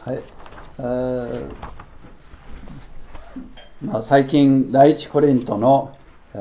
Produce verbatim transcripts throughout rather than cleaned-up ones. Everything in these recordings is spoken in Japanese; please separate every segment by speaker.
Speaker 1: はい、えーまあ、最近第一コリントの、え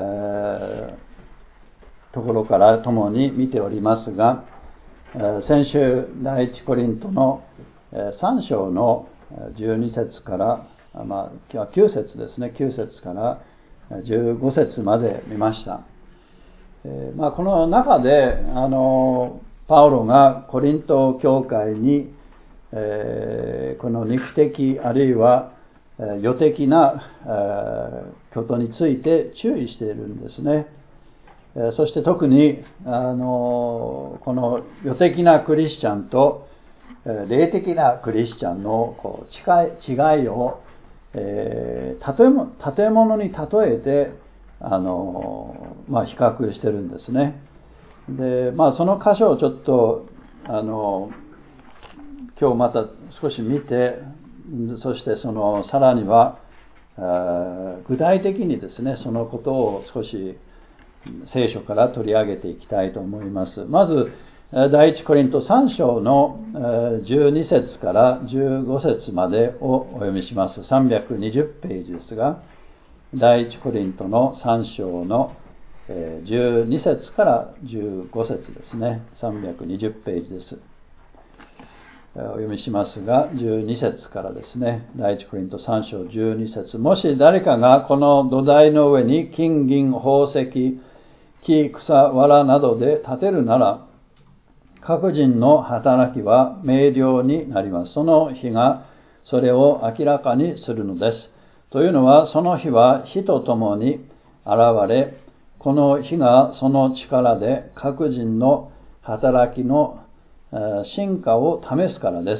Speaker 1: ー、ところから共に見ておりますが、えー、先週第一コリントの、えー、さん章のじゅうに節から、まあ、きゅう節ですね、きゅう節からじゅうご節まで見ました。えーまあ、この中であのパウロがコリント教会に、えー、この肉的あるいは世的なことについて注意しているんですね。そして特にあのこの世的なクリスチャンと霊的なクリスチャンのこう違い、違いを、えー、建物に例えてあの、まあ、比較してるんですね。で、まあ、その箇所をちょっとあの今日また少し見て、そしてそのさらには具体的にですね、そのことを少し聖書から取り上げていきたいと思います。まず第一コリントさん章のじゅうに節からじゅうご節までをお読みします。さんびゃくにじゅうページですが、第一コリントのさん章のじゅうに節からじゅうご節ですね。さんびゃくにじゅうページです。お読みしますが、じゅうに節からですね。第一コリントさん章じゅうに節。もし誰かがこの土台の上に金銀宝石木草藁などで建てるなら、各人の働きは明瞭になります。その日がそれを明らかにするのです。というのは、その日は火とともに現れ、この火がその力で各人の働きの進化を試すからです。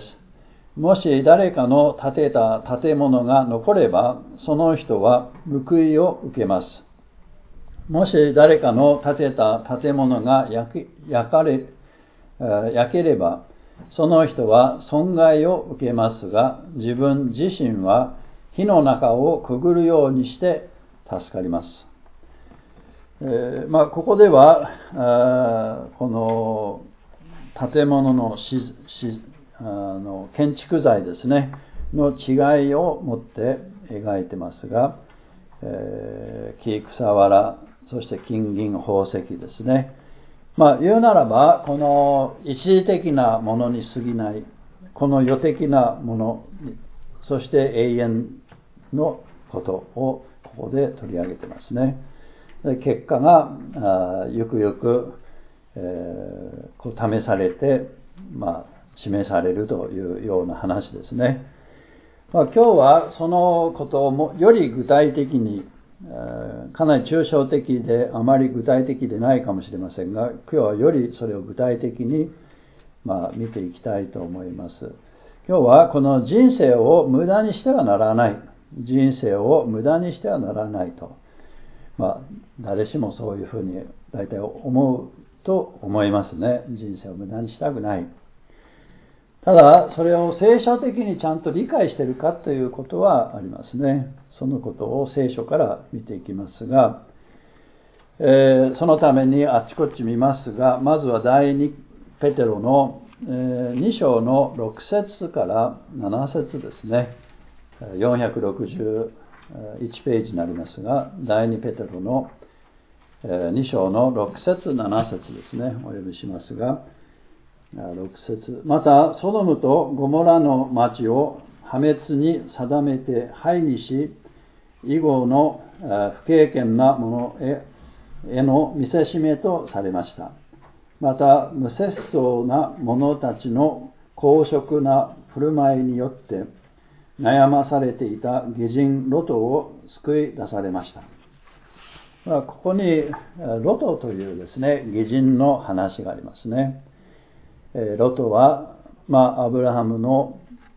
Speaker 1: もし誰かの建てた建物が残れば、その人は報いを受けます。もし誰かの建てた建物が焼き、焼かれ、焼ければ、その人は損害を受けますが、自分自身は火の中をくぐるようにして助かります。えーまあ、ここでは、この建物のししあの建築材ですねの違いを持って描いてますが、えー、木草藁、そして金銀宝石ですね。まあ言うならば、この一時的なものに過ぎない、この世的なもの、そして永遠のことをここで取り上げてますね。で結果があゆくゆくえー、こう試されて、まあ、示されるというような話ですね。まあ、今日はそのことをもより具体的に、えー、かなり抽象的であまり具体的でないかもしれませんが、今日はよりそれを具体的に、まあ、見ていきたいと思います。今日はこの人生を無駄にしてはならない、人生を無駄にしてはならないと、まあ、誰しもそういうふうに大体思うと思いますね。人生を無駄にしたくない。ただそれを聖書的にちゃんと理解しているかということはありますね。そのことを聖書から見ていきますが、えー、そのためにあっちこっち見ますが、まずは第二ペテロの、えー、に章のろく節からなな節ですね。よんひゃくろくじゅういちページになりますが、第二ペテロのに章のろく節なな節ですね。お読みしますが、ろく節。またソドムとゴモラの町を破滅に定めて廃にし、以後の不敬虔な者へへの見せしめとされました。また無節操な者たちの公職な振る舞いによって悩まされていた義人ロトを救い出されました。ここにロトというですね、義人の話がありますね。ロトは、まあ、アブラハムの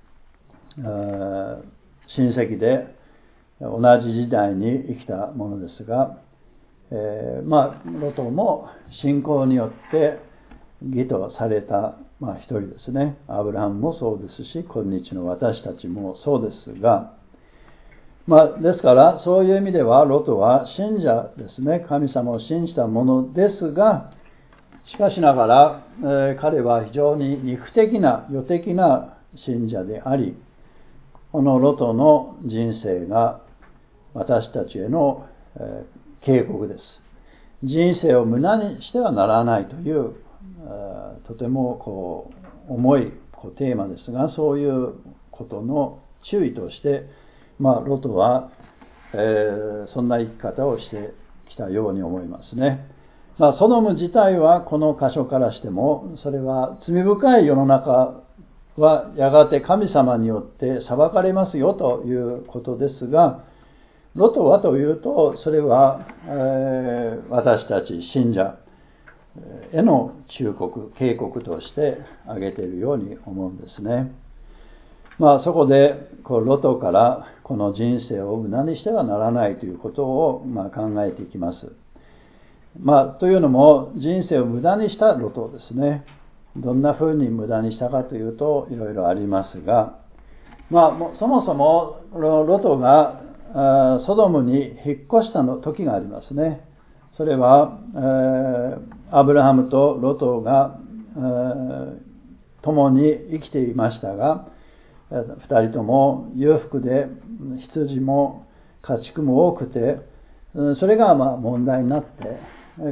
Speaker 1: 親戚で同じ時代に生きたものですが、えー、まあロトも信仰によって義とされた、まあ、一人ですね。アブラハムもそうですし、今日の私たちもそうですが、まあ、ですからそういう意味ではロトは信者ですね。神様を信じたものですが、しかしながら、えー、彼は非常に肉的な世的な信者であり、このロトの人生が私たちへの警告です。人生を無駄にしてはならないという、とてもこう重いこうテーマですが、そういうことの注意として、まあ、ロトは、えー、そんな生き方をしてきたように思いますね。まあ、ソドム自体はこの箇所からしても、それは罪深い世の中はやがて神様によって裁かれますよということですが、ロトはというと、それは、えー、私たち信者への忠告、警告として挙げているように思うんですね。まあそこでこうロトからこの人生を無駄にしてはならないということをまあ考えていきます。まあというのも人生を無駄にしたロトですね。どんな風に無駄にしたかというといろいろありますが、まあそもそもロトがソドムに引っ越したの時がありますね。それは、えー、アブラハムとロトが、えー、共に生きていましたが、二人とも裕福で羊も家畜も多くて、それがまあ問題になって、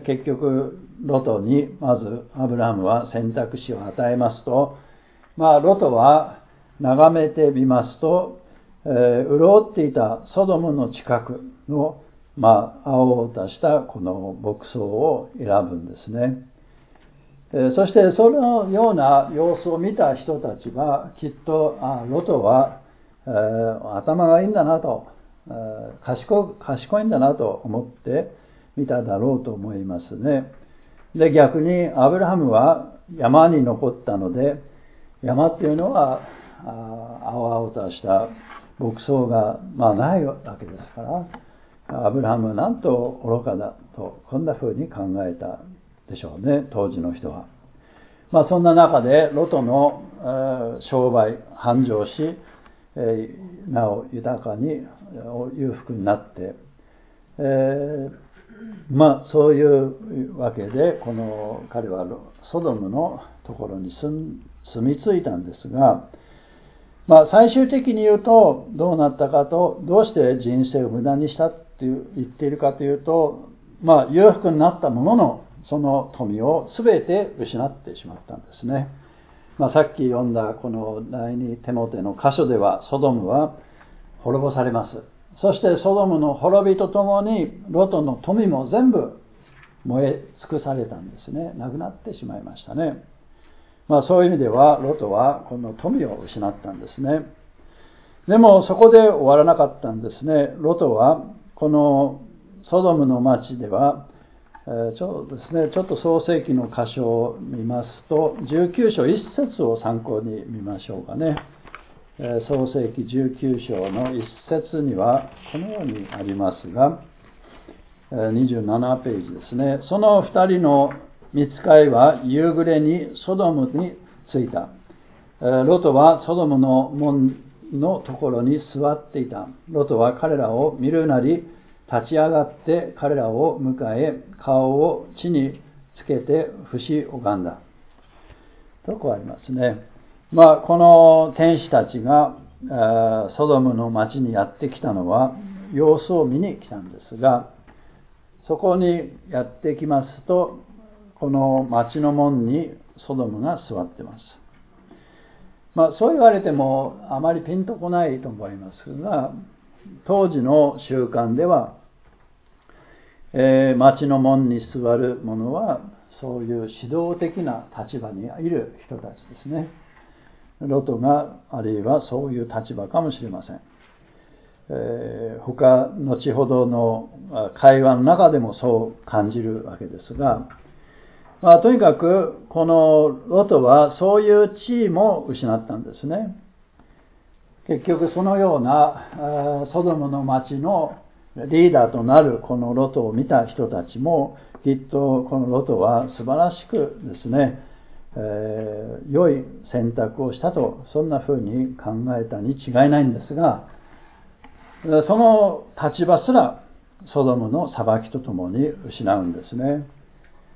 Speaker 1: 結局ロトにまずアブラハムは選択肢を与えますと、まあロトは眺めてみますと、えー、潤っていたソドムの近くのまあ、青々としたこの牧草を選ぶんですね。えー、そしてそのような様子を見た人たちはきっと、あ、ロトは、えー、頭がいいんだなと、えー、賢、賢いんだなと思って見ただろうと思いますね。で、逆にアブラハムは山に残ったので、山っていうのはあ青々とした牧草が、まあ、ないわけですから、アブラハムはなんと愚かだと、こんな風に考えたでしょうね、当時の人は。まあそんな中でロトの、えー、商売繁盛し、えー、なお豊かに裕福になって、えー、まあそういうわけでこの彼はソドムのところに住み着いたんですが、まあ最終的に言うとどうなったかと、どうして人生を無駄にしたって言っているかというと、まあ裕福になったもののその富を全て失ってしまったんですね。まあさっき読んだこの第二テモテの箇所では、ソドムは滅ぼされます。そしてソドムの滅びとともにロトの富も全部燃え尽くされたんですね。なくなってしまいましたね。まあそういう意味ではロトはこの富を失ったんですね。でもそこで終わらなかったんですね。ロトはこのソドムの町では、えー、ちょっとですね、ちょっと創世記の箇所を見ますと、じゅうきゅう章いっ節を参考に見ましょうかね。えー、創世記じゅうきゅう章のいっ節にはこのようにありますが、えー、にじゅうななページですね。その二人の御使いは夕暮れにソドムに着いた。えー、ロトはソドムの門のところに座っていた。ロトは彼らを見るなり立ち上がって彼らを迎え、顔を地につけて伏し拝んだとこうありますね。まあこの天使たちがソドムの町にやってきたのは様子を見に来たんですが、そこにやってきますと、この町の門にソドムが座っています。まあそう言われてもあまりピンとこないと思いますが、当時の習慣では、えー、町の門に座る者はそういう指導的な立場にいる人たちですね。ロトがあるいはそういう立場かもしれません。えー、他後ほどの会話の中でもそう感じるわけですが、まあ、とにかくこのロトはそういう地位も失ったんですね。結局そのようなソドムの町のリーダーとなるこのロトを見た人たちもきっとこのロトは素晴らしくですね、えー、良い選択をしたと、そんな風に考えたに違いないんですが、その立場すらソドムの裁きとともに失うんですね。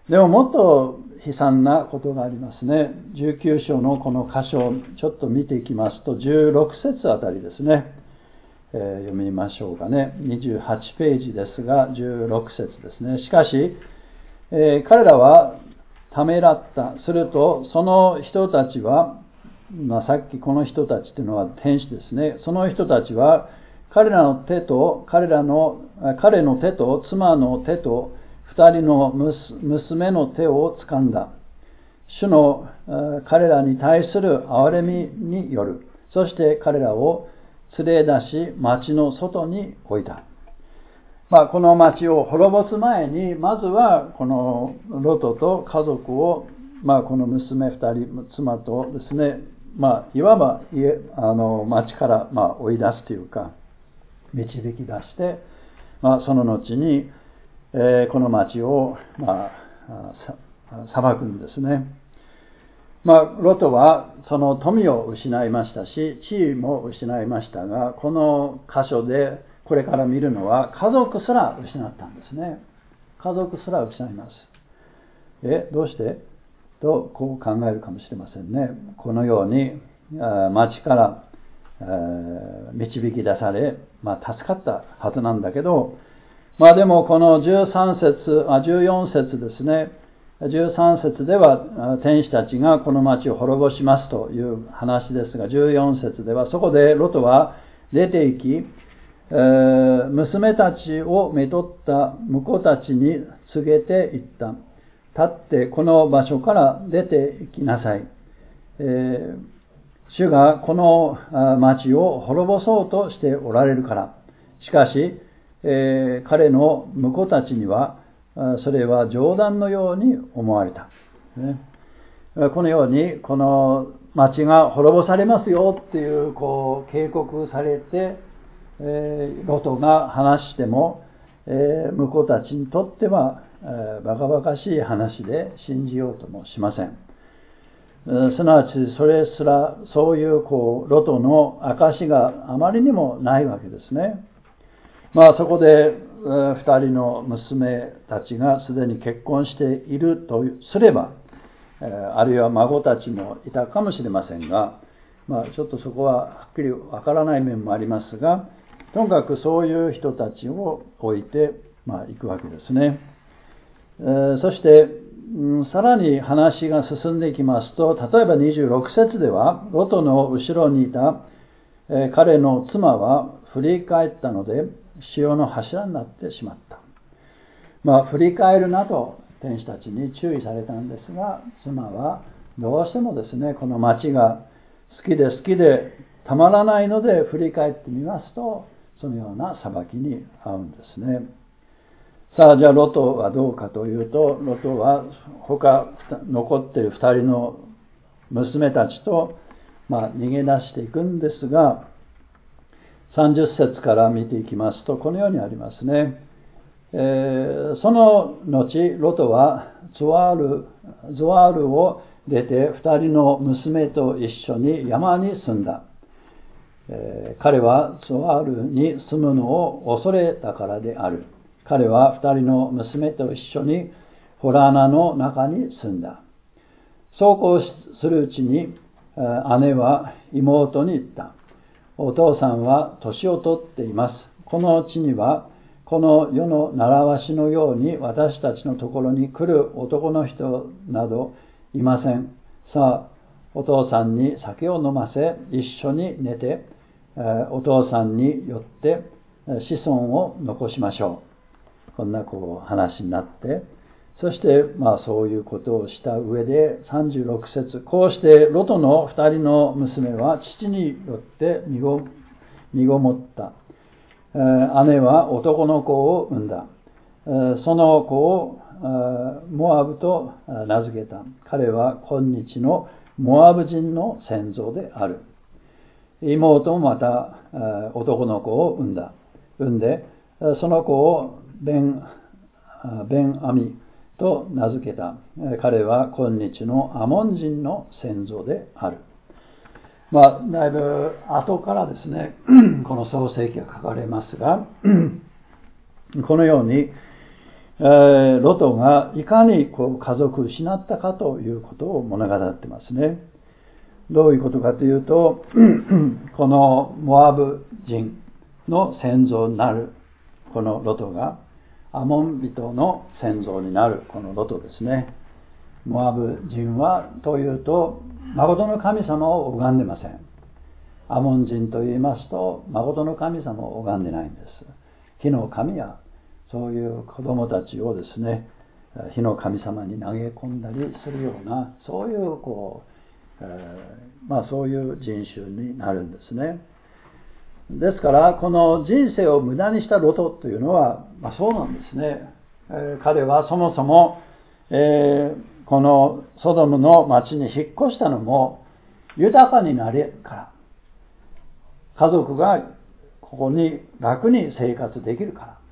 Speaker 1: でももっと悲惨なことがありますね。じゅうきゅう章のこの箇所をちょっと見ていきますと、じゅうろく節あたりですね、えー、読みましょうかね。にじゅうはちページですが、じゅうろく節ですね。しかし、えー、彼らはためらった。すると、その人たちは、まあ、さっきこの人たちというのは天使ですね。その人たちは、彼らの手と、彼らの、彼の手と、妻の手と、二人の娘の手を掴んだ。主の彼らに対する憐れみによる。そして彼らを連れ出し、町の外に置いた。まあ、この町を滅ぼす前に、まずはこのロトと家族を、まあ、この娘二人、妻とですね、まあ、いわば家あの町からまあ追い出すというか、導き出して、まあ、その後に、えー、この町を、まあ、裁くんですね。まあ、ロトはその富を失いましたし、地位も失いましたが、この箇所でこれから見るのは家族すら失ったんですね。家族すら失います。え、どうしてとこう考えるかもしれませんね。このように町から導き出され、まあ、助かったはずなんだけど、まあでもこのじゅうさん節、あ、じゅうよん節ですね。じゅうさん節では天使たちがこの町を滅ぼしますという話ですが、じゅうよん節ではそこでロトは出て行き、えー、娘たちをめとった婿たちに告げていった。立ってこの場所から出て行きなさい。えー、主がこの町を滅ぼそうとしておられるから。しかし、えー、彼の婿たちにはそれは冗談のように思われた、ね、このようにこの町が滅ぼされますよっていうこう警告されて、えー、ロトが話しても、えー、婿たちにとっては、えー、バカバカしい話で信じようともしません。すなわちそれすらそういうこうロトの証があまりにもないわけですね。まあそこで二人の娘たちがすでに結婚しているとすれば、あるいは孫たちもいたかもしれませんが、まあちょっとそこははっきりわからない面もありますが、ともかくそういう人たちを置いて、まあ、行くわけですね。えー、そして、うん、さらに話が進んでいきますと、例えばにじゅうろく節では、ロトの後ろにいた、えー、彼の妻は振り返ったので、潮の柱になってしまった。まあ、振り返るなと天使たちに注意されたんですが、妻はどうしてもですね、この町が好きで好きでたまらないので振り返ってみますと、そのような裁きに遭うんですね。さあ、じゃあロトはどうかというと、ロトは他残っている二人の娘たちと、まあ、逃げ出していくんですが、さんじゅっ節から見ていきますと、このようにありますね。えー、その後、ロトはゾワール、ゾワールを出て二人の娘と一緒に山に住んだ。えー、彼はゾワールに住むのを恐れたからである。彼は二人の娘と一緒にホラ穴の中に住んだ。そうこうするうちに、姉は妹に言った。お父さんは年を取っています。この地には、この世の習わしのように私たちのところに来る男の人などいません。さあ、お父さんに酒を飲ませ、一緒に寝て、お父さんによって子孫を残しましょう。こんなこう話になって、そして、まあそういうことをした上で、さんじゅうろく節、こうしてロトの二人の娘は父によって身ご、身ごもった。えー、姉は男の子を産んだ。えー、その子をモアブと名付けた。彼は今日のモアブ人の先祖である。妹もまた男の子を産んだ。産んで、その子をベン、ベンアミと名付けた。彼は今日のアモン人の先祖である。まあ、だいぶ後からですね、この創世記が書かれますが、このように、 えー、ロトがいかにこう家族を失ったかということを物語ってますね。どういうことかというと、このモアブ人の先祖になるこのロトがアモン人の先祖になるこのロトですね。モアブ人はというと誠の神様を拝んでません。アモン人と言いますと誠の神様を拝んでないんです。火の神やそういう子供たちをですね、火の神様に投げ込んだりするような、そういうこう、えー、まあそういう人種になるんですね。ですからこの人生を無駄にしたロトというのは、まあ、そうなんですね。えー、彼はそもそも、えー、このソドムの町に引っ越したのも豊かになれから、家族がここに楽に生活できるから、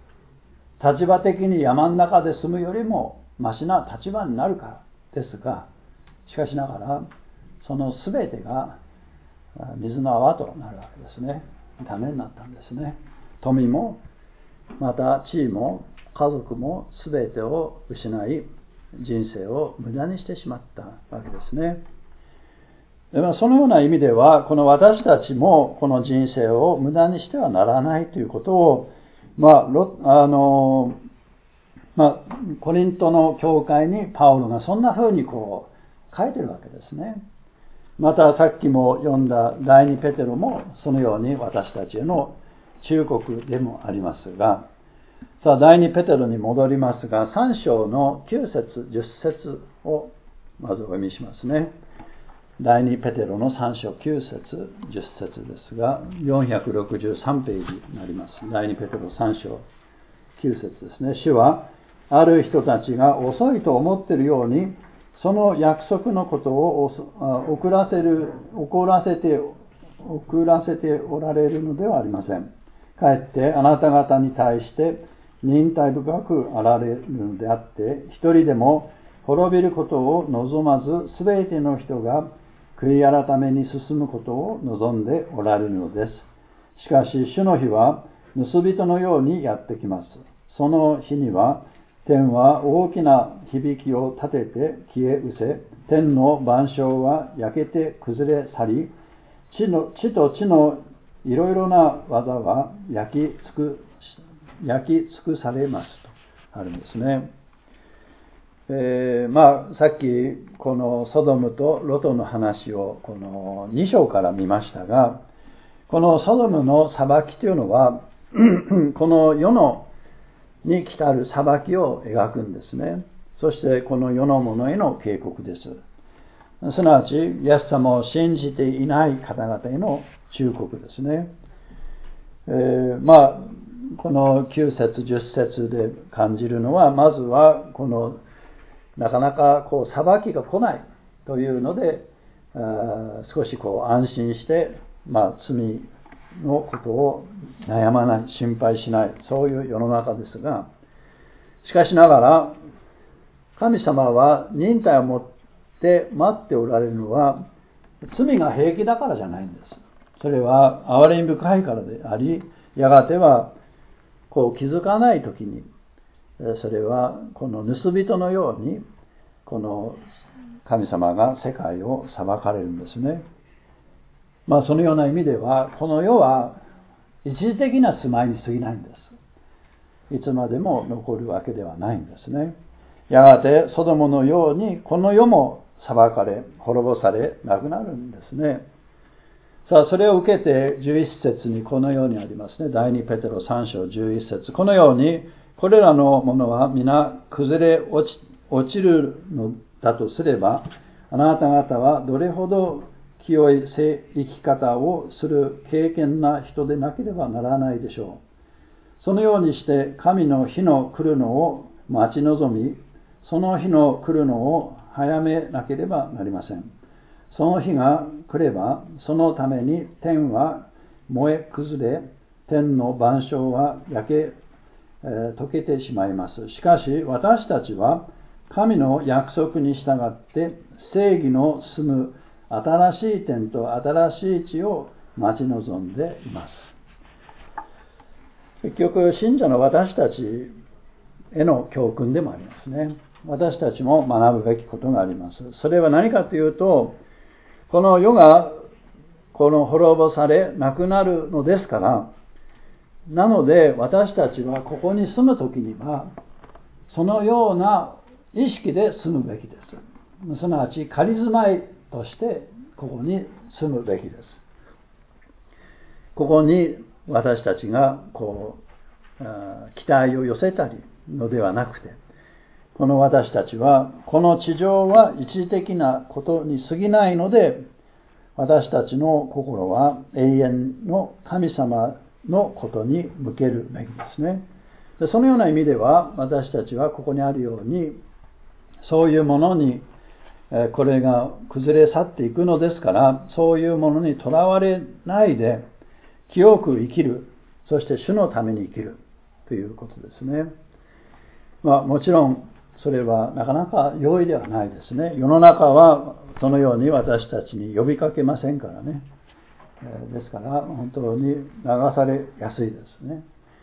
Speaker 1: 立場的に山の中で住むよりもマシな立場になるからですが、しかしながらその全てが水の泡となるわけですね。ダメになったんですね。富もまた地位も家族も全てを失い、人生を無駄にしてしまったわけですね。でまあ、そのような意味では、この私たちもこの人生を無駄にしてはならないということを、まあロあのまあ、コリントの教会にパウロがそんな風にこう書いてるわけですね。またさっきも読んだ第二ペテロもそのように私たちへの忠告でもありますが、さあ第二ペテロに戻りますが、さん章のきゅう節じゅっ節をまずお読みしますね。第二ペテロのさん章きゅう節じゅっ節ですが、よんひゃくろくじゅうさんページになります。第二ペテロさん章きゅう節ですね。主はある人たちが遅いと思っているように、その約束のことを遅らせる、遅らせて、遅らせておられるのではありません。かえってあなた方に対して忍耐深くあられるのであって、一人でも滅びることを望まず、すべての人が悔い改めに進むことを望んでおられるのです。しかし主の日は盗人のようにやってきます。その日には天は大きな響きを立てて消え失せ、天の万象は焼けて崩れ去り、地の地と地のいろいろな技は焼き尽く焼き尽くされますとあるんですね。えー、まあさっきこのソドムとロトの話をこのに章から見ましたが、このソドムの裁きというのはこの世のに来たる裁きを描くんですね。そしてこの世のものへの警告です。すなわちイエス様を信じていない方々への忠告ですね。えー、まあこのきゅう節じゅっ節で感じるのは、まずはこのなかなかこう裁きが来ないというので、少しこう安心して、まあ、罪のことを悩まない、心配しない、そういう世の中ですが、しかしながら神様は忍耐を持って待っておられるのは罪が平気だからじゃないんです。それは憐れみ深いからであり、やがてはこう気づかないときに、それはこの盗人のようにこの神様が世界を裁かれるんですね。まあそのような意味では、この世は一時的な住まいに過ぎないんです。いつまでも残るわけではないんですね。やがてソドムのようにこの世も裁かれ、滅ぼされなくなるんですね。さあそれを受けてじゅういっ節にこのようにありますね。第二ペテロさん章じゅういっ節。このようにこれらのものは皆崩れ落ち、落ちるのだとすれば、あなた方はどれほど清い生き方をする敬虔な人でなければならないでしょう。そのようにして神の日の来るのを待ち望み、その日の来るのを早めなければなりません。その日が来れば、そのために天は燃え崩れ、天の万象は焼け、えー、溶けてしまいます。しかし私たちは神の約束に従って正義の住む新しい天と新しい地を待ち望んでいます。結局信者の私たちへの教訓でもありますね。私たちも学ぶべきことがあります。それは何かというと、この世がこの滅ぼされなくなるのですから、なので私たちはここに住むときにはそのような意識で住むべきです。すなわち仮住まいとしてここに住むべきです。ここに私たちがこう期待を寄せたりのではなくて、この私たちはこの地上は一時的なことに過ぎないので、私たちの心は永遠の神様のことに向けるべきですね。でそのような意味では、私たちはここにあるように、そういうものにこれが崩れ去っていくのですから、そういうものにとらわれないで清く生きる、そして主のために生きるということですね。まあ、もちろんそれはなかなか容易ではないですね。世の中はそのように私たちに呼びかけませんからね。ですから本当に流されやすいですね。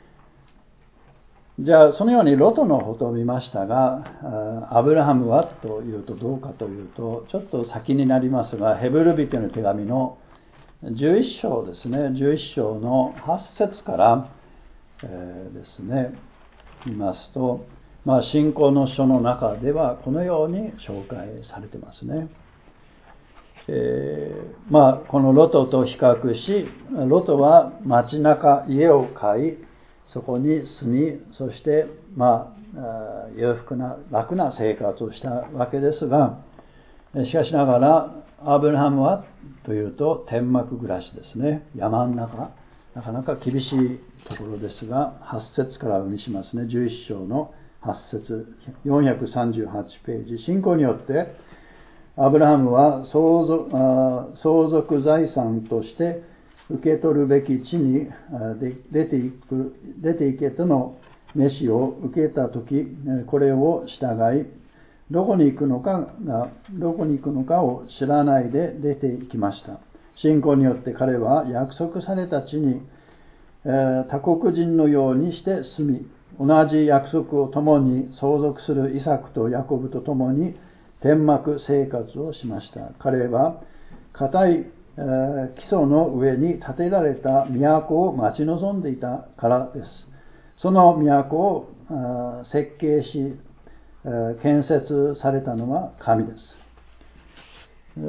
Speaker 1: じゃあそのようにロトのことを見ましたが、アブラハムはというとどうかというと、ちょっと先になりますが、ヘブル人への手紙のじゅういっ章ですね、じゅういっ章のはち節から、えー、ですね、見ますと、まあ、信仰の書の中ではこのように紹介されてますね。えー、まあこのロトと比較し、ロトは町中家を買い、そこに住み、そしてまあ裕福な楽な生活をしたわけですが、しかしながらアブラハムはというと天幕暮らしですね。山の中、なかなか厳しいところですが、はち節からお見しますね。じゅういっ章のはち節、よんひゃくさんじゅうはちページ。信仰によってアブラハムは相続、相続財産として受け取るべき地に出ていく、出ていけとの召しを受けたとき、これを従い、どこに行くのかが、どこに行くのかを知らないで出て行きました。信仰によって彼は約束された地に、えー、他国人のようにして住み、同じ約束を共に相続するイサクとヤコブと共に天幕生活をしました。彼は固い、えー、基礎の上に建てられた都を待ち望んでいたからです。その都を設計し、えー、建設されたのは神です。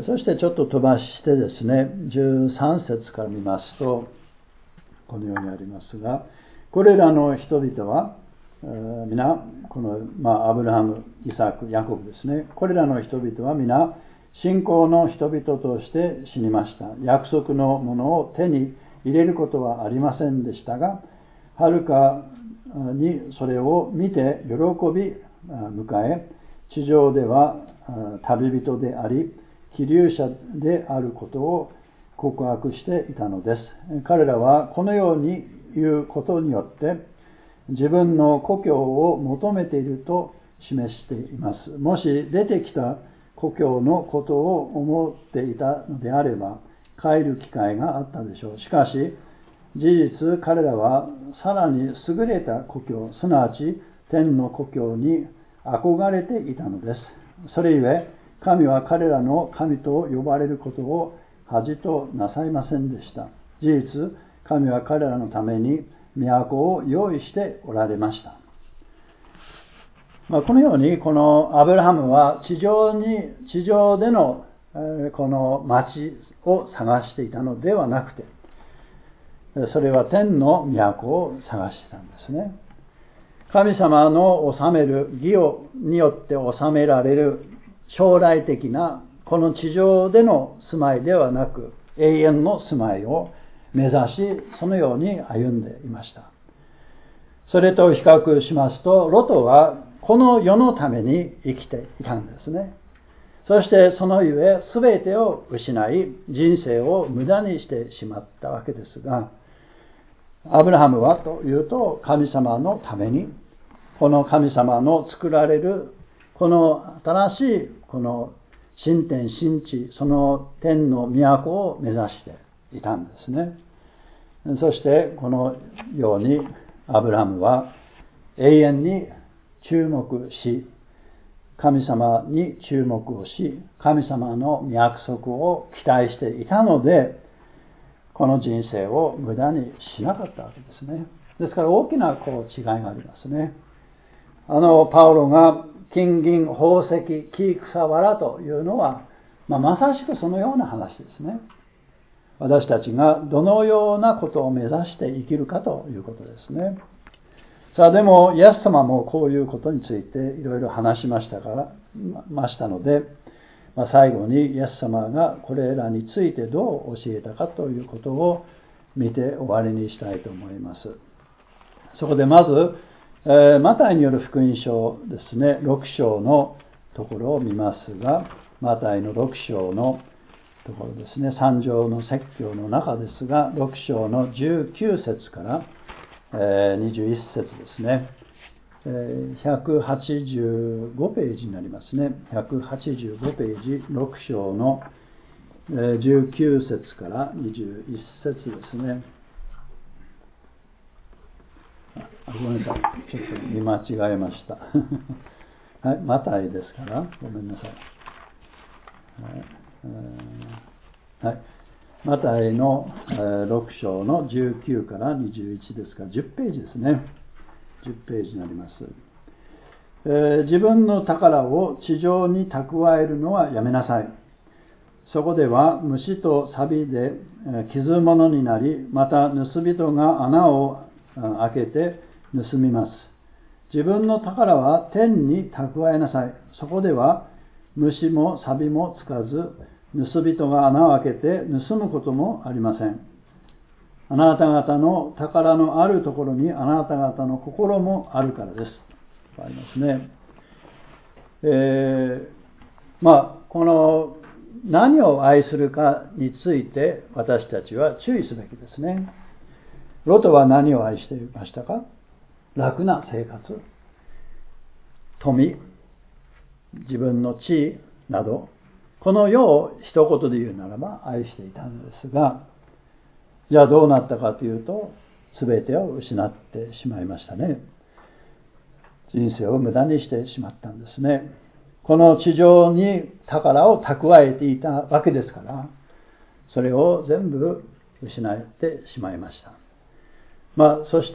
Speaker 1: そしてちょっと飛ばしてですね、じゅうさん節から見ますと、このようにありますが、これらの人々は、えー、皆、この、まあ、アブラハム、イサク、ヤコブですね。これらの人々は皆、信仰の人々として死にました。約束のものを手に入れることはありませんでしたが、はるかにそれを見て喜び迎え、地上では旅人であり、寄留者であることを告白していたのです。彼らはこのように言うことによって自分の故郷を求めていると示しています。もし出てきた故郷のことを思っていたのであれば帰る機会があったでしょう。しかし事実彼らはさらに優れた故郷、すなわち天の故郷に憧れていたのです。それゆえ神は彼らの神と呼ばれることを恥となさいませんでした。事実、神は彼らのために都を用意しておられました。まあ、このように、このアブラハムは地上に、地上での、えー、この町を探していたのではなくて、それは天の都を探していたんですね。神様の治める義によって治められる将来的なこの地上での住まいではなく永遠の住まいを目指し、そのように歩んでいました。それと比較しますと、ロトはこの世のために生きていたんですね。そしてそのゆえ全てを失い人生を無駄にしてしまったわけですが、アブラハムはというと神様のために、この神様の作られるこの新しいこの新天新地、その天の都を目指していたんですね。そしてこのようにアブラハムは永遠に注目し、神様に注目をし、神様の約束を期待していたので、この人生を無駄にしなかったわけですね。ですから大きなこう違いがありますね。あのパウロが金銀宝石木草藁というのは、まあ、まさしくそのような話ですね。私たちがどのようなことを目指して生きるかということですね。さあでもイエス様もこういうことについていろいろ話しましたからましたので、まあ、最後にイエス様がこれらについてどう教えたかということを見て終わりにしたいと思います。そこでまず、えー、マタイによる福音書ですね、ろく章のところを見ますが、マタイのろく章のところですね、三条の説教の中ですが、ろく章のじゅうきゅう節から、えー、にじゅういち節ですね、えー、ひゃくはちじゅうごページになりますね。ひゃくはちじゅうごページ、ろく章の、えー、じゅうきゅう節からにじゅういち節ですね。あ、ごめんなさい。ちょっと見間違えました。はい、マタイですから、ごめんなさい。はいはい、マタイのろく章のじゅうきゅうからにじゅういちですからじゅうページですね。じゅうページになります。えー、自分の宝を地上に蓄えるのはやめなさい。そこでは虫と錆で傷物になり、また盗人が穴を開けて盗みます。自分の宝は天に蓄えなさい。そこでは虫も錆もつかず、盗人が穴を開けて盗むこともありません。あなた方の宝のあるところにあなた方の心もあるからです。ありますね。えー、まあこの何を愛するかについて私たちは注意すべきですね。ロトは何を愛していましたか？楽な生活、富、自分の地位など、この世を一言で言うならば愛していたんですが、じゃあどうなったかというと、全てを失ってしまいましたね。人生を無駄にしてしまったんですね。この地上に宝を蓄えていたわけですから、それを全部失ってしまいました。まあ、そして、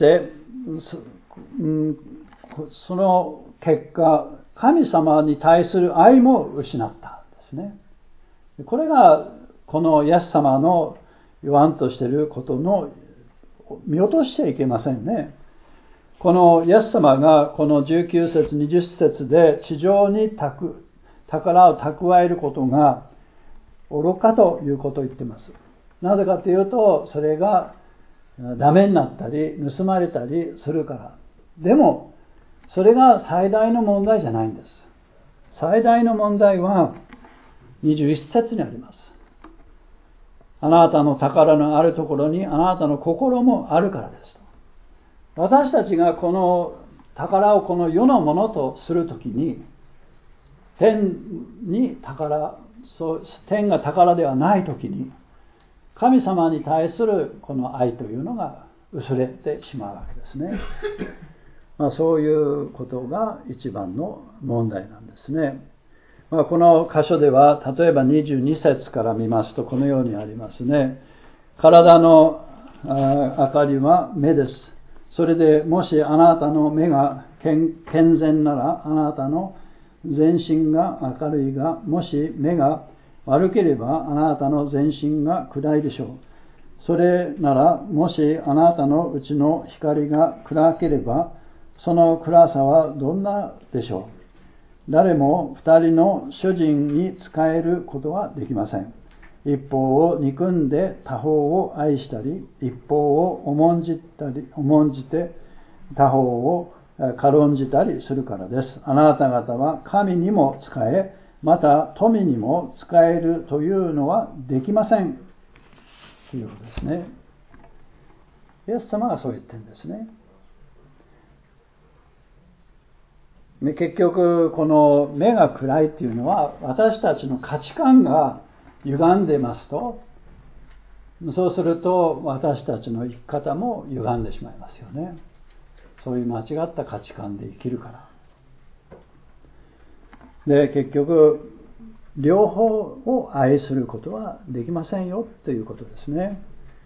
Speaker 1: その結果、神様に対する愛も失ったんですね。これがこのイエス様の言わんとしていることの見落としちゃいけませんね。このイエス様がこのじゅうきゅう節にじゅっ節で地上に宝を蓄えることが愚かということを言っています。なぜかというと、それがダメになったり盗まれたりするから。でもそれが最大の問題じゃないんです。最大の問題はにじゅういち節にあります。あなたの宝のあるところにあなたの心もあるからですと。私たちがこの宝をこの世のものとするときに、天に宝、そう天が宝ではないときに、神様に対するこの愛というのが薄れてしまうわけですね。まあ、そういうことが一番の問題なんですね。まあ、この箇所では例えばにじゅうに節から見ますとこのようにありますね。体の明かりは目です。それでもしあなたの目が健全ならあなたの全身が明るいが、もし目が悪ければあなたの全身が暗いでしょう。それならもしあなたのうちの光が暗ければその暗さはどんなでしょう。誰も二人の主人に仕えることはできません。一方を憎んで他方を愛したり、一方を重んじたり重んじて他方を軽んじたりするからです。あなた方は神にも仕え、また富にも仕えるというのはできませんということですね。イエス様がそう言ってるんですね。結局この目が暗いっていうのは私たちの価値観が歪んでますと、そうすると私たちの生き方も歪んでしまいますよね。そういう間違った価値観で生きるから。 で、結局、両方を愛することはできませんよということですね。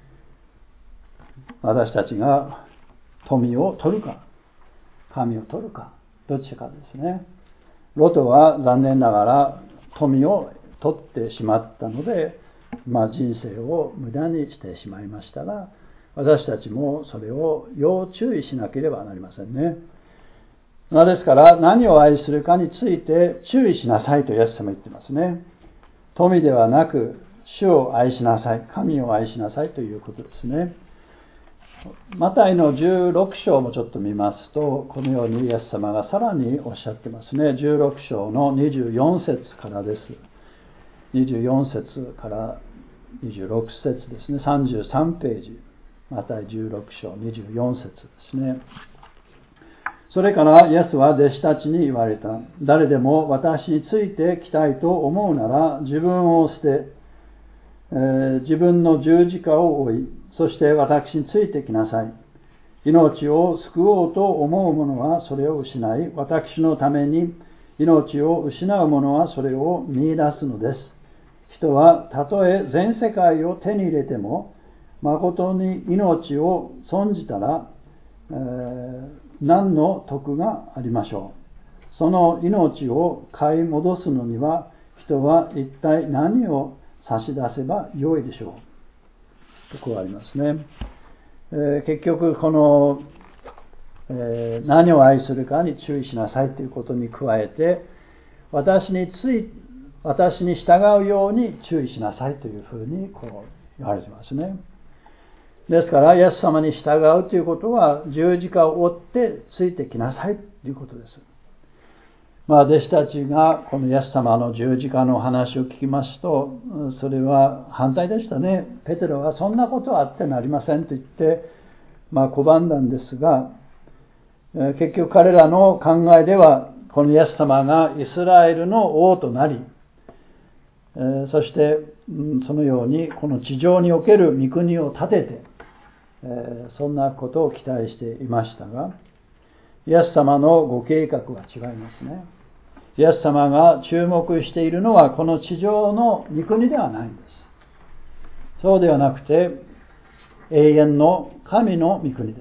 Speaker 1: 私たちが富を取るか、神を取るか、どっちかですね。ロトは残念ながら富を取ってしまったので、まあ、人生を無駄にしてしまいましたが、私たちもそれを要注意しなければなりませんね。ですから何を愛するかについて注意しなさいとイエス様言ってますね。富ではなく主を愛しなさい、神を愛しなさいということですね。マタイのじゅうろく章もちょっと見ますと、このようにイエス様がさらにおっしゃってますね。じゅうろく章のにじゅうよん節からです。にじゅうよん節からにじゅうろく節ですね。さんじゅうさんページ。マタイじゅうろく章にじゅうよん節ですね。それからイエスは弟子たちに言われた。誰でも私についてきたいと思うなら、自分を捨て、えー、自分の十字架を追い、そして私についてきなさい。命を救おうと思う者はそれを失い、私のために命を失う者はそれを見出すのです。人はたとえ全世界を手に入れても、誠に命を損じたら、えー、何の得がありましょう。その命を買い戻すのには、人は一体何を差し出せばよいでしょう。とこうありますね。えー、結局この、えー、何を愛するかに注意しなさいということに加えて、私につい私に従うように注意しなさいというふうにこう言われてますね。ですからイエス様に従うということは十字架を追ってついてきなさいということです。まあ弟子たちがこのイエス様の十字架の話を聞きますと、それは反対でしたね。ペテロはそんなことはあってなりませんと言って、まあ拒んだんですが、結局彼らの考えではこのイエス様がイスラエルの王となり、そしてそのようにこの地上における御国を建てて、そんなことを期待していましたが、イエス様のご計画は違いますね。イエス様が注目しているのはこの地上の御国ではないんです。そうではなくて永遠の神の御国です。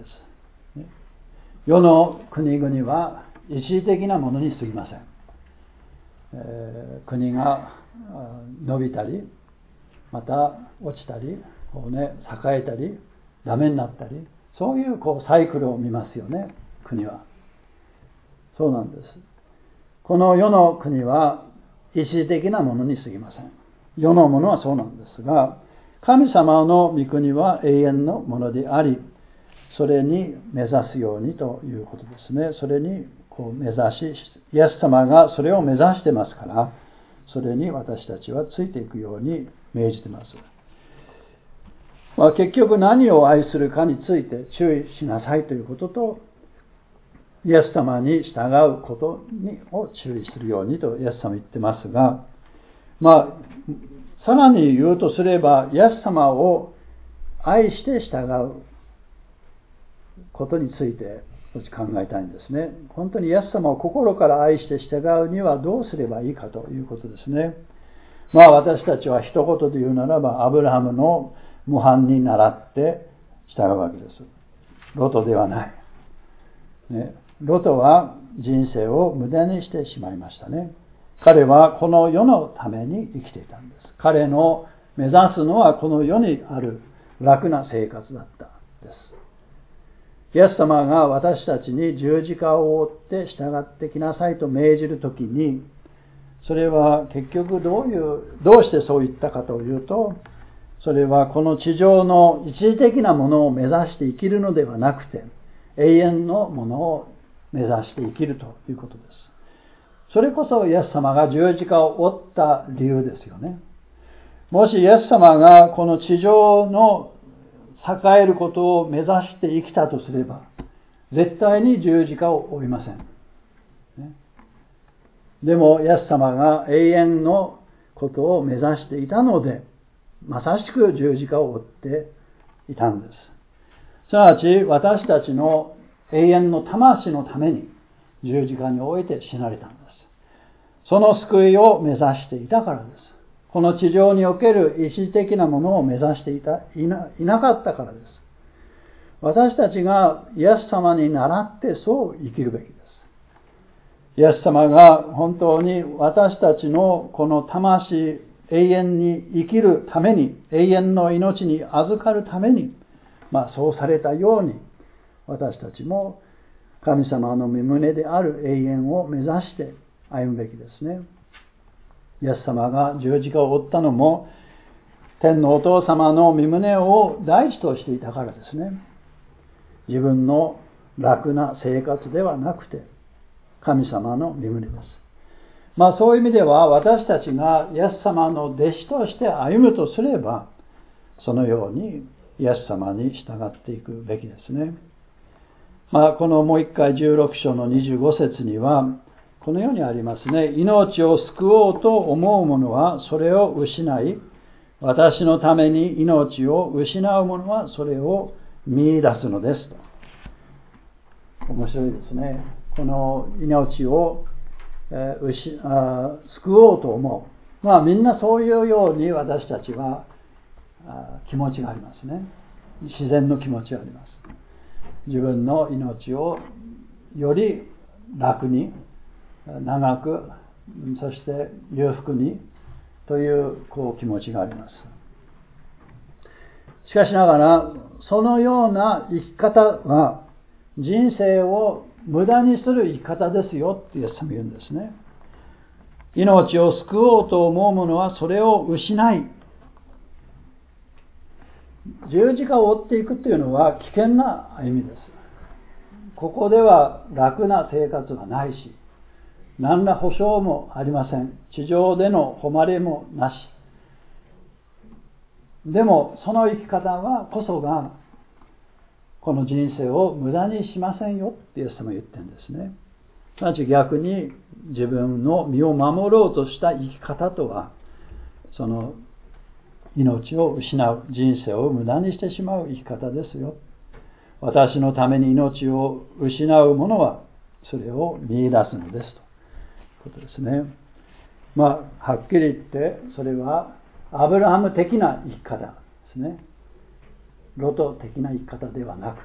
Speaker 1: 世の国々は一時的なものに過ぎません。えー、国が伸びたり、また落ちたり、こうね、栄えたり、ダメになったり、そういうこうサイクルを見ますよね、国は。そうなんです。この世の国は一時的なものに過ぎません。世のものはそうなんですが、神様の御国は永遠のものであり、それに目指すようにということですね。それにこう目指し、イエス様がそれを目指してますから、それに私たちはついていくように命じています。まあ、結局何を愛するかについて注意しなさいということと、イエス様に従うことにを注意するようにとイエス様言ってますが、まあ、さらに言うとすれば、イエス様を愛して従うことについて考えたいんですね。本当にイエス様を心から愛して従うにはどうすればいいかということですね。まあ私たちは一言で言うならば、アブラハムの模範に倣って従うわけです。ロトではない。ね、ロトは人生を無駄にしてしまいましたね。彼はこの世のために生きていたんです。彼の目指すのはこの世にある楽な生活だったんです。イエス様が私たちに十字架を追って従ってきなさいと命じるときに、それは結局どういう、どうしてそう言ったかというと、それはこの地上の一時的なものを目指して生きるのではなくて、永遠のものを目指して生きるということです。それこそイエス様が十字架を追った理由ですよね。もしイエス様がこの地上の栄えることを目指して生きたとすれば、絶対に十字架を追いません。ね、でもイエス様が永遠のことを目指していたので、まさしく十字架を追っていたんです。すなわち私たちの永遠の魂のために十字架において死なれたんです。 その救いを目指していたからです。この地上における一時的なものを目指していた、いな、いなかったからです。私たちがイエス様に倣ってそう生きるべきです。イエス様が本当に私たちのこの魂、永遠に生きるために、永遠の命に預かるために、まあそうされたように、私たちも神様の御胸である永遠を目指して歩むべきですね。イエス様が十字架を負ったのも、天のお父様の御胸を第一としていたからですね。自分の楽な生活ではなくて、神様の御胸です。まあそういう意味では、私たちがイエス様の弟子として歩むとすれば、そのようにイエス様に従っていくべきですね。まあこのもう一回じゅうろく章のにじゅうご節には、このようにありますね。命を救おうと思う者はそれを失い、私のために命を失う者はそれを見出すのですと。面白いですね。この命を、えー、失あ救おうと思う。まあみんなそういうように私たちはあ気持ちがありますね。自然の気持ちがあります。自分の命をより楽に、長く、そして裕福にというこう気持ちがあります。しかしながら、そのような生き方は人生を無駄にする生き方ですよってイエス様言うんですね。命を救おうと思う者はそれを失い、十字架を追っていくというのは危険な歩みです。ここでは楽な生活はないし、何ら保証もありません。地上での誉れもなし。でもその生き方はこそがこの人生を無駄にしませんよってイエス様言ってるんですね。すなわち逆に自分の身を守ろうとした生き方とは、その命を失う、人生を無駄にしてしまう生き方ですよ。私のために命を失う者はそれを見出すのですということですね。まあはっきり言ってそれはアブラハム的な生き方ですね。ロト的な生き方ではなく、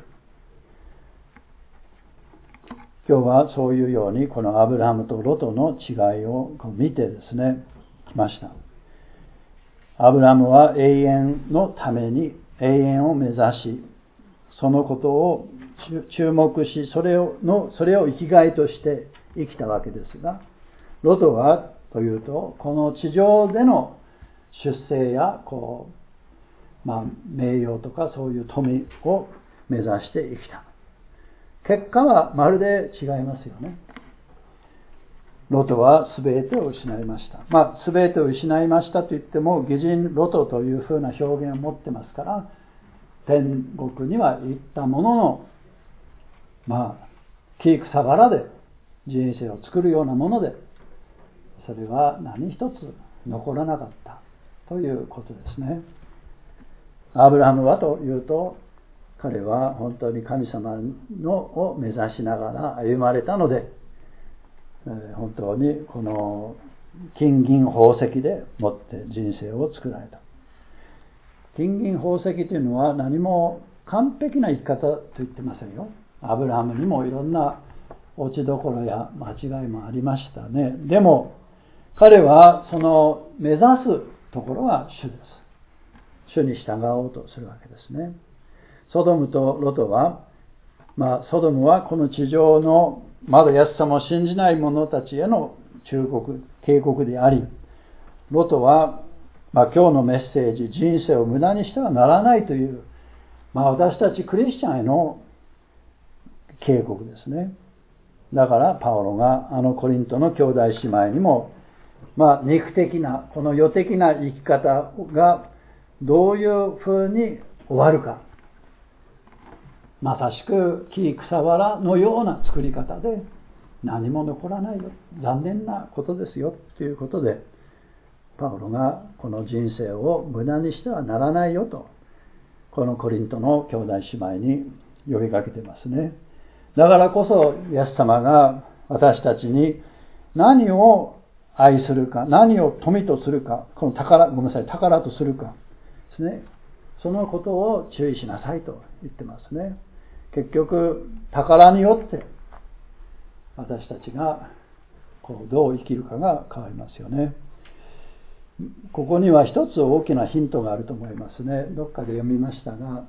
Speaker 1: 今日はそういうようにこのアブラハムとロトの違いを見てですねきました。アブラハムは永遠のために永遠を目指し、そのことを注目し、それをのそれを生きがいとして生きたわけですが、ロトはというと、この地上での出世やこう、まあ、名誉とかそういう富を目指して生きた。結果はまるで違いますよね。ロトは全てを失いました。まあ、全てを失いましたと言っても、義人ロトというふうな表現を持ってますから、天国には行ったものの、まあ、木草原で人生を作るようなもので、それは何一つ残らなかったということですね。アブラハムはというと、彼は本当に神様のを目指しながら歩まれたので、本当にこの金銀宝石でもって人生を作られた。金銀宝石というのは何も完璧な生き方と言ってませんよ。アブラハムにもいろんな落ちどころや間違いもありましたね。でも彼はその目指すところは主です。主に従おうとするわけですね。ソドムとロトは、まあソドムはこの地上のまだイエス様を信じない者たちへの忠告、警告であり、ロトは、まあ、今日のメッセージ、人生を無駄にしてはならないという、まあ、私たちクリスチャンへの警告ですね。だからパウロがあのコリントの兄弟姉妹にも、まあ、肉的なこの世的な生き方がどういうふうに終わるか、まさしく木草原のような作り方で何も残らないよ、残念なことですよということで、パウロがこの人生を無駄にしてはならないよと、このコリントの兄弟姉妹に呼びかけてますね。だからこそイエス様が私たちに何を愛するか、何を富とするか、この宝、ごめんなさい、宝とするかですね。そのことを注意しなさいと言ってますね。結局、宝によって私たちがこうどう生きるかが変わりますよね。ここには一つ大きなヒントがあると思いますね。どっかで読みましたが、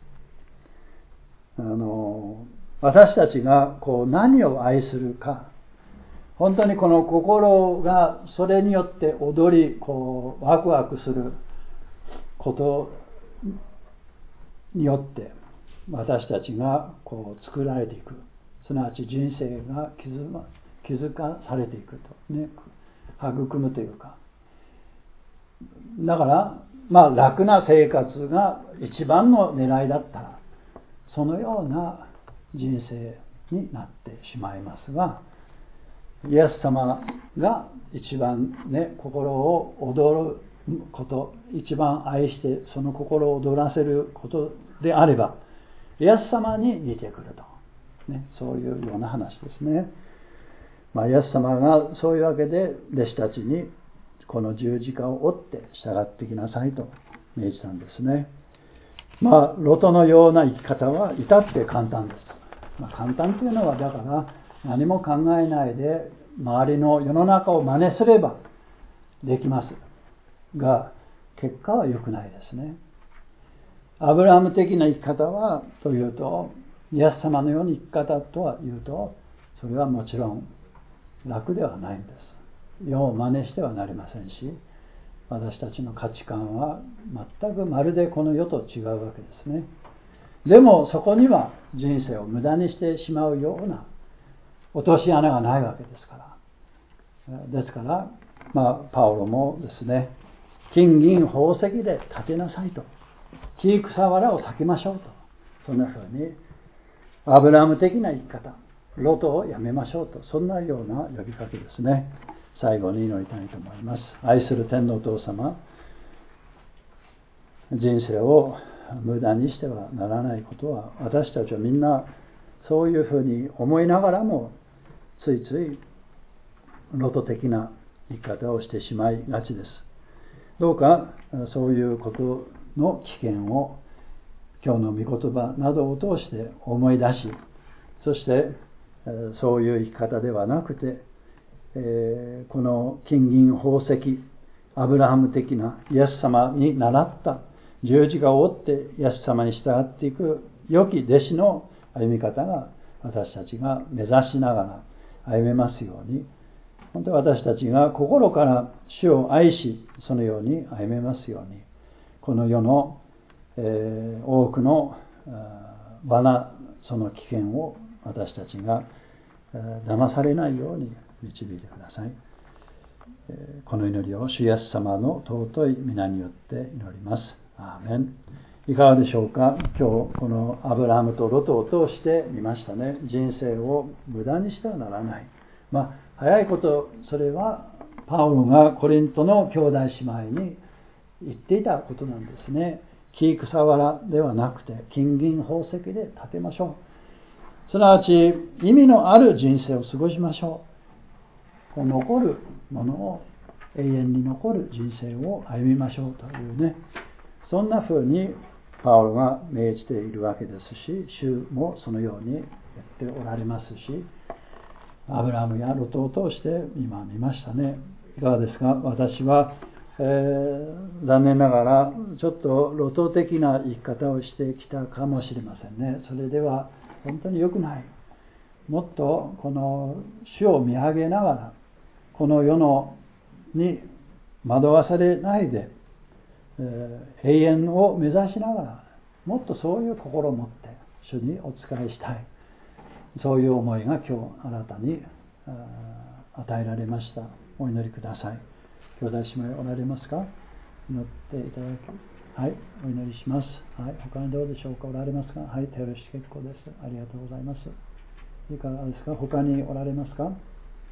Speaker 1: あの私たちがこう何を愛するか、本当にこの心がそれによって踊り、こうワクワクすることによって私たちがこう作られていく、すなわち人生が気づかされていくとね、育むというか、だからまあ楽な生活が一番の狙いだったらそのような人生になってしまいますが、イエス様が一番ね心を踊ること、一番愛してその心を踊らせることであれば、イエス様に似てくると、ね、そういうような話ですね。まあ、イエス様がそういうわけで弟子たちにこの十字架を追って従ってきなさいと命じたんですね。まあロトのような生き方は至って簡単です。まあ、簡単というのはだから何も考えないで周りの世の中を真似すればできますが、結果は良くないですね。アブラハム的な生き方はというと、イエス様のような生き方とはいうと、それはもちろん楽ではないんです。世を真似してはなりませんし、私たちの価値観は全くまるでこの世と違うわけですね。でもそこには人生を無駄にしてしまうような落とし穴がないわけですから。ですから、まあ、パウロもですね、金銀宝石で建てなさいと、木草わらを避けましょうと、そんなふうにアブラハム的な生き方、ロトをやめましょうと、そんなような呼びかけですね。最後に祈りたいと思います。愛する天のお父様、人生を無駄にしてはならないことは、私たちはみんなそういうふうに思いながらもついついロト的な生き方をしてしまいがちです。どうかそういうことの危険を今日の御言葉などを通して思い出し、そしてそういう生き方ではなくて、えー、この金銀宝石、アブラハム的なイエス様に倣った十字架を追ってイエス様に従っていく良き弟子の歩み方が私たちが目指しながら歩めますように、本当に私たちが心から主を愛し、そのように歩めますように、この世の、えー、多くの罠、その危険を私たちが騙されないように導いてください。この祈りを主イエス様の尊い皆によって祈ります。アーメン。いかがでしょうか。今日このアブラハムとロトを通して見ましたね。人生を無駄にしてはならない。まあ早いことそれはパウロがコリントの兄弟姉妹に言っていたことなんですね。木草わらではなくて金銀宝石で建てましょう。すなわち意味のある人生を過ごしましょう。こう残るものを永遠に残る人生を歩みましょうというね、そんな風にパウロが命じているわけですし、主もそのように言っておられますし、アブラハムやロトを通して今見ましたね。いかがですか。私は、えー、残念ながらちょっとロト的な生き方をしてきたかもしれませんね。それでは本当に良くない。もっとこの主を見上げながら、この世のに惑わされないで、えー、永遠を目指しながら、もっとそういう心を持って主にお仕えしたい、そういう思いが今日あなたに与えられました。お祈りください。兄弟姉妹おられますか。祈っていただき、はい、お祈りします。はい、他にどうでしょうか。おられますか。はい、手を下ろして結構です。ありがとうございます。いかがですか。他におられますか。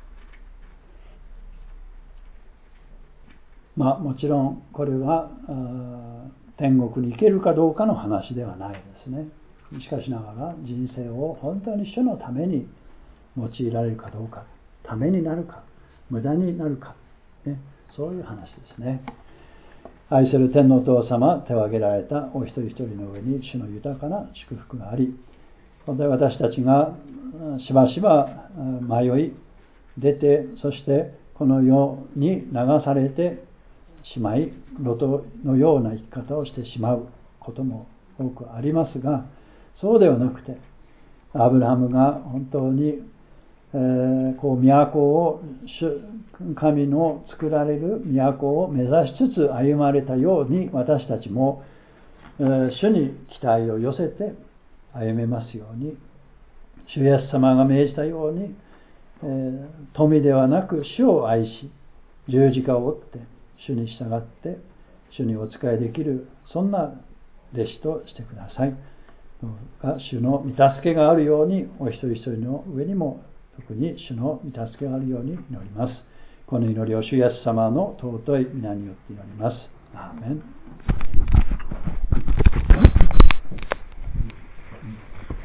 Speaker 1: まあもちろんこれは天国に行けるかどうかの話ではないですね。しかしながら人生を本当に主のために用いられるかどうか、ためになるか無駄になるか、 ね、そういう話ですね。愛する天のお父様、手を挙げられたお一人一人の上に主の豊かな祝福があり、私たちがしばしば迷い出て、そしてこの世に流されてしまい、ロトのような生き方をしてしまうことも多くありますが、そうではなくて、アブラハムが本当に、えー、こう都を神の作られる都を目指しつつ歩まれたように、私たちも、えー、主に期待を寄せて歩めますように、主イエス様が命じたように、えー、富ではなく主を愛し、十字架を追って主に従って主にお仕えできる、そんな弟子としてください。どうか主の御助けがあるように、お一人一人の上にも特に主の御助けがあるように祈ります。この祈りを主イエス様の尊い皆によって祈ります。アーメン。